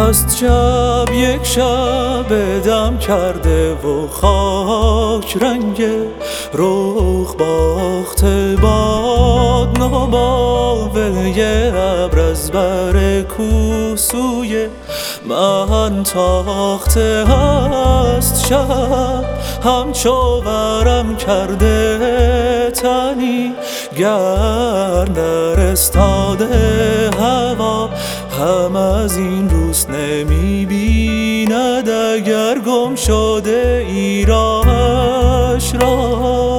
هست شب یک شب دم کرده و خاک رنگ رخ باخته باد ناباوی ابر از بر کوسوی من تاخته هست شب همچو ورم کرده تنی گر نرستاده هوا هم از این روز نمی بیند اگر گم شده ایراش را.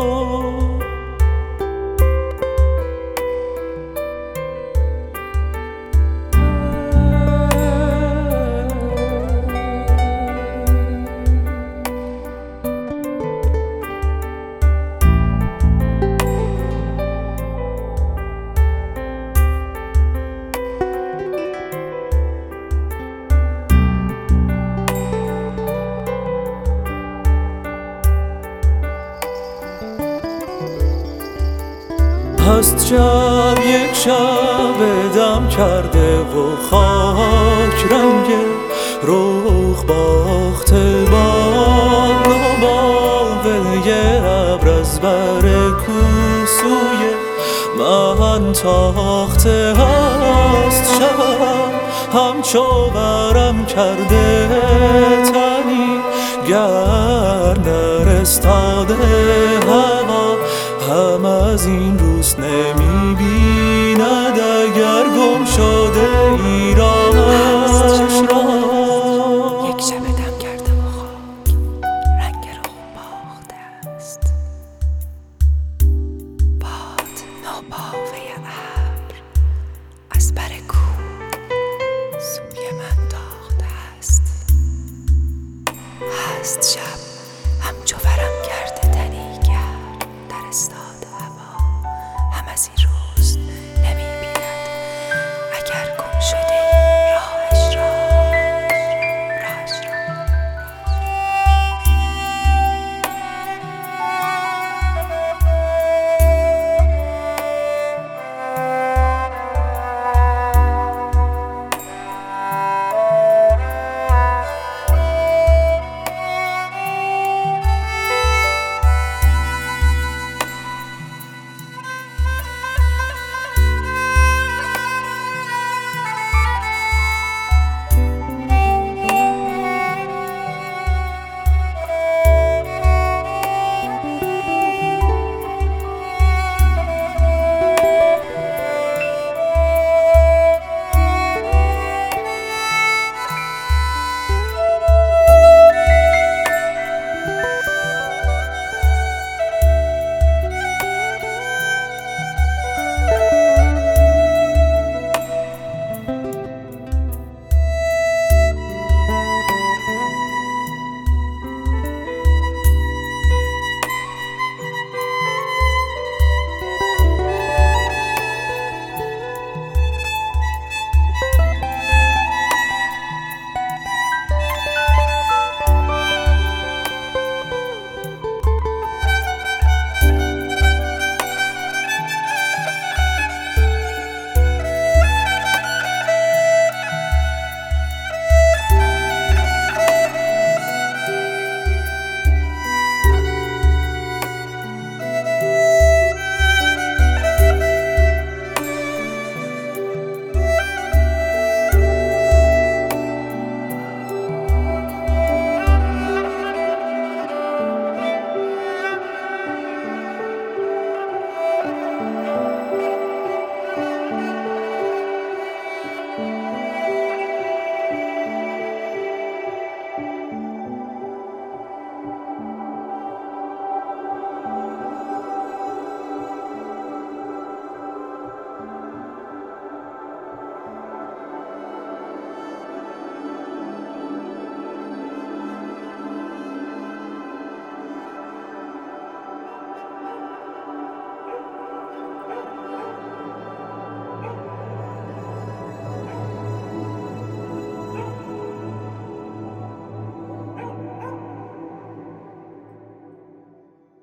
هست شب یک شب دم کرده و خاک رنگ رخ باخته باد ناباوی ابر از بر کوسوی من تاخته هست شب همچو ورم کرده تنی گر نرستاده هوا هم از این روز نمی بیند اگر گم شده ایراش را. یک شب دم کرده و خاک رنگ رخ باخته است باد ناباوی ابر از بر کوه سوی من تاخته است. هست شب